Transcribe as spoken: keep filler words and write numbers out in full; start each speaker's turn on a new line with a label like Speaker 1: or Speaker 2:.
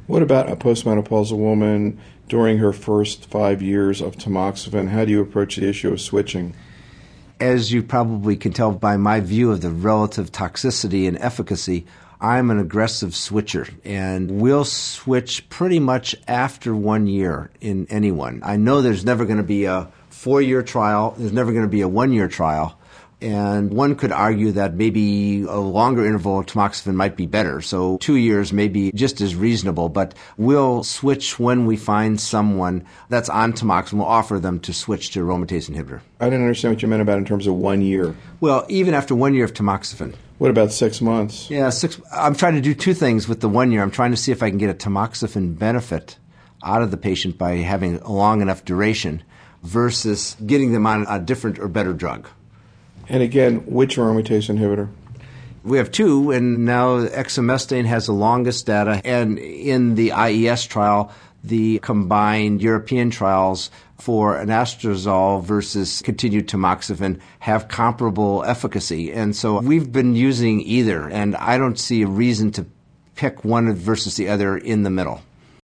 Speaker 1: What about a postmenopausal woman during her first five years of tamoxifen? How do you approach the issue of switching?
Speaker 2: As you probably can tell by my view of the relative toxicity and efficacy, I'm an aggressive switcher, and we'll switch pretty much after one year in anyone. I know there's never going to be a four-year trial. There's never going to be a one-year trial. And one could argue that maybe a longer interval of tamoxifen might be better. So two years may be just as reasonable, but we'll switch when we find someone that's on tamoxifen. We'll offer them to switch to aromatase inhibitor.
Speaker 1: I didn't understand what you meant about in terms of one year.
Speaker 2: Well, even after one year of tamoxifen.
Speaker 1: What about six months?
Speaker 2: Yeah, six. I'm trying to do two things with the one year. I'm trying to see if I can get a tamoxifen benefit out of the patient by having a long enough duration versus getting them on a different or better drug.
Speaker 1: And again, which aromatase inhibitor?
Speaker 2: We have two, and now exemestane has the longest data. And in the I E S trial, the combined European trials for anastrozole versus continued tamoxifen have comparable efficacy. And so we've been using either, and I don't see a reason to pick one versus the other in the middle.